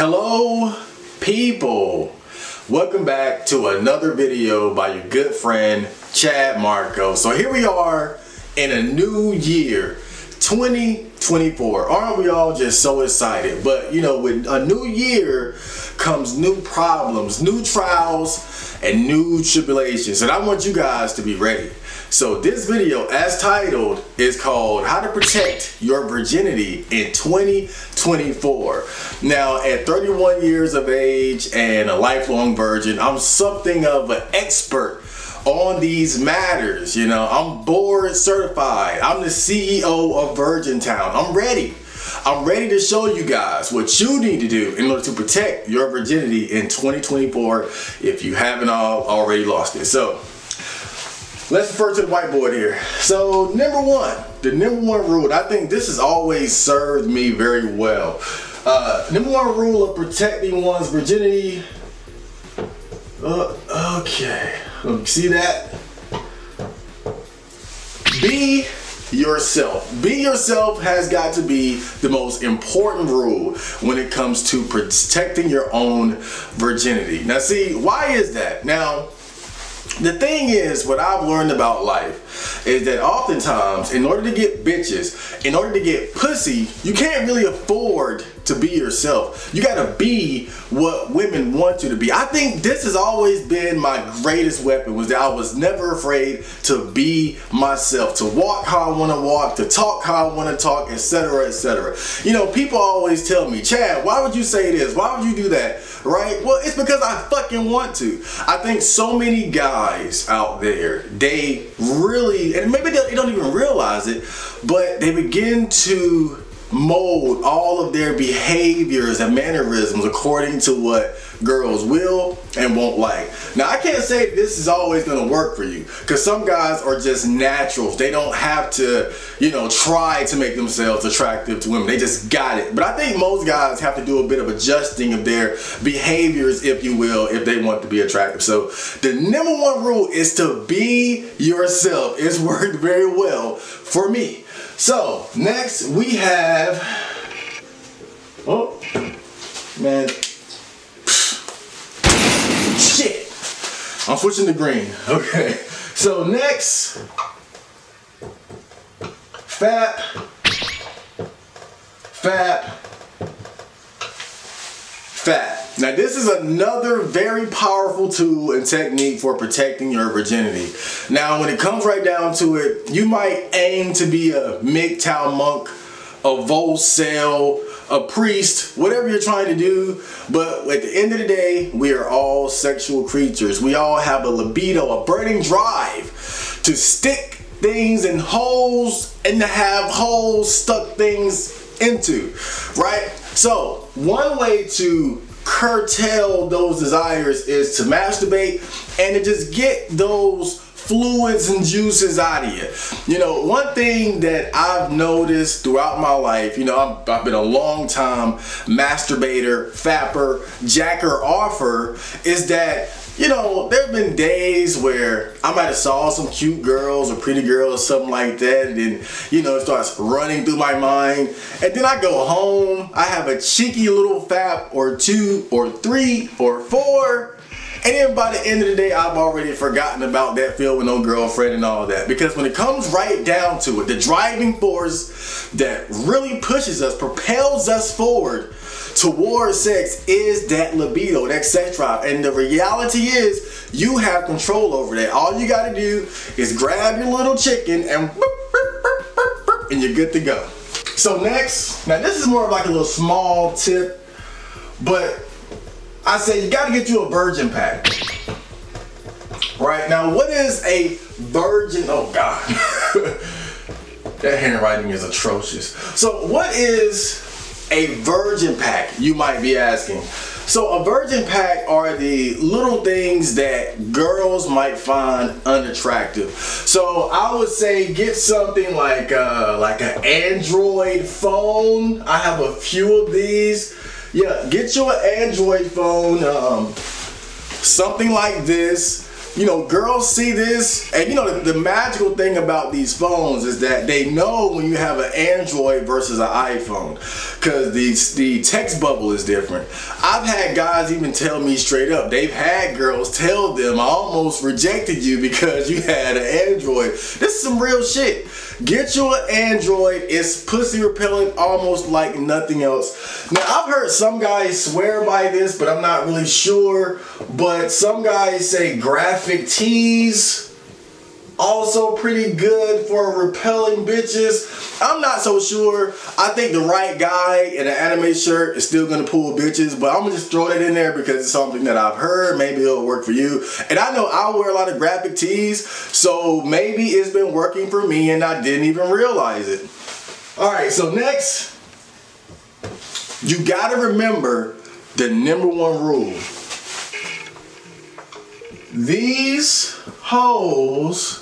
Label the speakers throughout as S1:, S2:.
S1: Hello people, welcome back to another video by your good friend Chad Marco. So here we are in a new year, 2024. Aren't we all just so excited? But you know, with a new year comes new problems, new trials, and new tribulations, and I want you guys to be ready. So this video, as titled, is called How to Protect Your Virginity in 2024. Now, at 31 years of age and a lifelong virgin, I'm something of an expert on these matters. You know, I'm board certified. I'm the CEO of Virgin Town. I'm ready. I'm ready to show you guys what you need to do in order to protect your virginity in 2024 if you haven't already lost it. So let's refer to the whiteboard here. So the number one rule, I think this has always served me very well. Number one rule of protecting one's virginity. Okay, see that? Be yourself. Be yourself has got to be the most important rule when it comes to protecting your own virginity. Now see, why is that? Now, the thing is, what I've learned about life is that oftentimes, in order to get bitches, in order to get pussy, you can't really afford to be yourself. You gotta be what women want you to be. I think this has always been my greatest weapon, was that I was never afraid to be myself, to walk how I wanna walk, to talk how I wanna talk, etc., etc. You know, people always tell me, Chad, why would you say this? Why would you do that? Right? Well, it's because I fucking want to. I think so many guys out there, they really, and maybe they don't even realize it, but they begin to mold all of their behaviors and mannerisms according to what girls will and won't like. Now, I can't say this is always going to work for you, because some guys are just naturals. They don't have to, you know, try to make themselves attractive to women. They just got it. But I think most guys have to do a bit of adjusting of their behaviors, if you will, if they want to be attractive. So the number one rule is to be yourself. It's worked very well for me. So next we have, oh man, shit, I'm switching to green. Okay, so next, fap. Now this is another very powerful tool and technique for protecting your virginity. Now when it comes right down to it, you might aim to be a MGTOW monk, a Volcel, a priest, whatever you're trying to do, but at the end of the day, we are all sexual creatures. We all have a libido, a burning drive to stick things in holes and to have holes stuck things into, right? So one way to curtail those desires is to masturbate and to just get those fluids and juices out of you. You know, one thing that I've noticed throughout my life, you know, I've been a long time masturbator, fapper, jacker, offer, is that, you know, there have been days where I might have saw some cute girls or pretty girls or something like that, and then, you know, it starts running through my mind, and then I go home, I have a cheeky little fap or two or three or four, and then by the end of the day, I've already forgotten about that feel with no girlfriend and all that. Because when it comes right down to it, the driving force that really pushes us, propels us forward towards sex is that libido, that sex drive. And the reality is, you have control over that. All you gotta do is grab your little chicken and you're good to go. So next, now this is more of like a little small tip, but I say you gotta get you a virgin pack. Right, now what is a virgin, oh God, that handwriting is atrocious. So what is a virgin pack, you might be asking? So a virgin pack are the little things that girls might find unattractive. So I would say get something like an Android phone. I have a few of these. Yeah, get you an Android phone, something like this. you know, girls see this, and you know, the magical thing about these phones is that they know when you have an Android versus an iPhone, because the text bubble is different. I've had guys even tell me straight up, they've had girls tell them, I almost rejected you because you had an Android. This is some real shit. Get you an Android, it's pussy repellent almost like nothing else. Now, I've heard some guys swear by this, but I'm not really sure. But some guys say graphic tees also pretty good for repelling bitches. I'm not so sure. I think the right guy in an anime shirt is still gonna pull bitches, but I'm gonna just throw that in there because it's something that I've heard. Maybe it'll work for you. And I know I wear a lot of graphic tees, so maybe it's been working for me and I didn't even realize it. All right, so next, you gotta remember the number one rule. These hoes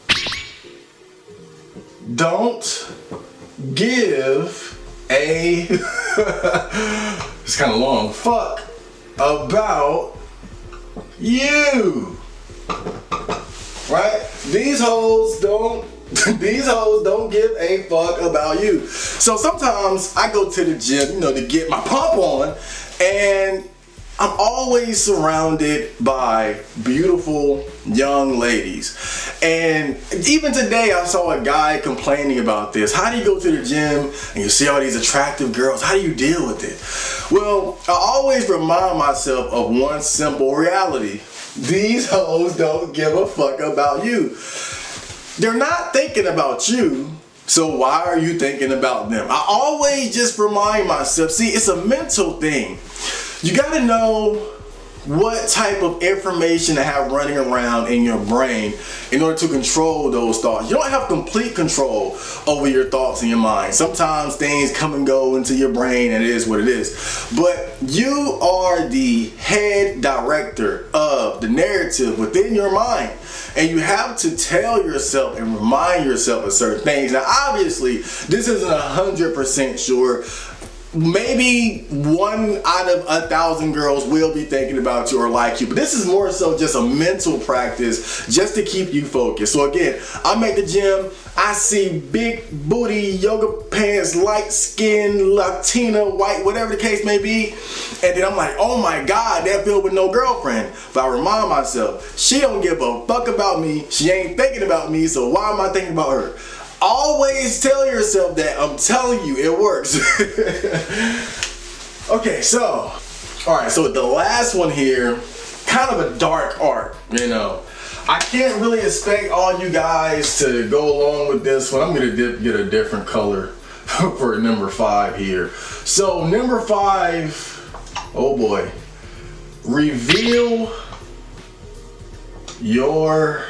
S1: don't give a it's kind of long fuck about you, right? These hoes don't these hoes don't give a fuck about you. So sometimes I go to the gym, you know, to get my pump on, and I'm always surrounded by beautiful young ladies. And even today I saw a guy complaining about this. How do you go to the gym and you see all these attractive girls? How do you deal with it? Well, I always remind myself of one simple reality. These hoes don't give a fuck about you. They're not thinking about you, so why are you thinking about them? I always just remind myself, see, it's a mental thing. You gotta know what type of information to have running around in your brain in order to control those thoughts. You don't have complete control over your thoughts in your mind. Sometimes things come and go into your brain and it is what it is. But you are the head director of the narrative within your mind. And you have to tell yourself and remind yourself of certain things. Now obviously, this isn't 100% sure. Maybe 1 out of 1,000 girls will be thinking about you or like you, but this is more so just a mental practice just to keep you focused. So again, I'm at the gym, I see big booty, yoga pants, light skin, Latina, white, whatever the case may be, and then I'm like, oh my God, that filled with no girlfriend. But I remind myself, she don't give a fuck about me, she ain't thinking about me, so why am I thinking about her? Always tell yourself that. I'm telling you, it works. Okay, so, all right, so the last one here, kind of a dark art, you know. I can't really expect all you guys to go along with this one. I'm gonna get a different color for number 5 here. So number 5, oh boy, reveal your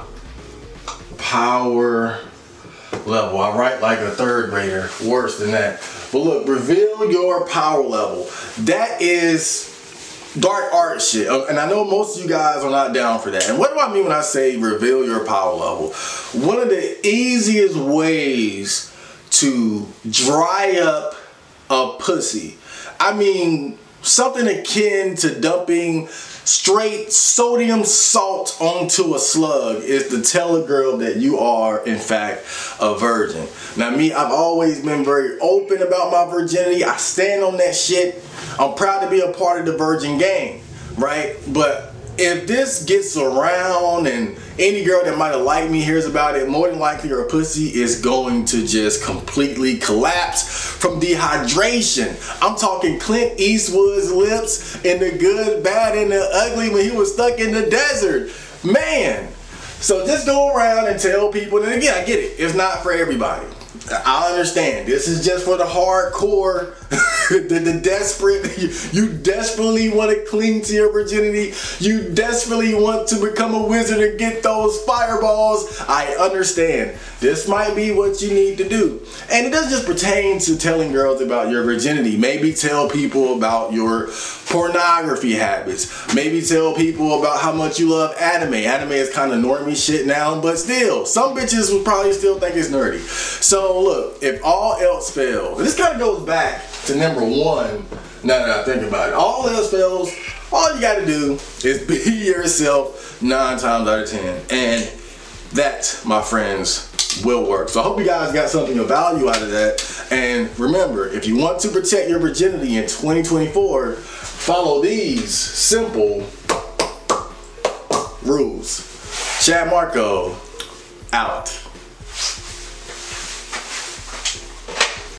S1: power level. I write like a 3rd grader, worse than that. But look, reveal your power level. That is dark art shit. And I know most of you guys are not down for that. And what do I mean when I say reveal your power level? One of the easiest ways to dry up a pussy, I mean something akin to dumping straight sodium salt onto a slug, is to tell a girl that you are in fact a virgin. Now me, I've always been very open about my virginity. I stand on that shit. I'm proud to be a part of the virgin gang, right? But if this gets around and any girl that might have liked me hears about it, more than likely her pussy is going to just completely collapse from dehydration. I'm talking Clint Eastwood's lips in the good, bad, and the ugly when he was stuck in the desert. Man. So just go around and tell people, and again, I get it, it's not for everybody. I understand. This is just for the hardcore, the desperate. You desperately want to cling to your virginity. You desperately want to become a wizard and get those fireballs. I understand. This might be what you need to do. And it doesn't just pertain to telling girls about your virginity. Maybe tell people about your pornography habits. Maybe tell people about how much you love anime. Anime is kind of normie shit now, but still, some bitches will probably still think it's nerdy. So look, if all else fails, this kind of goes back to number 1 now that I think about it. All else fails, all you gotta do is be yourself 9 times out of 10. And that, my friends, will work. So I hope you guys got something of value out of that. And remember, if you want to protect your virginity in 2024, follow these simple rules. Chad Marco, out.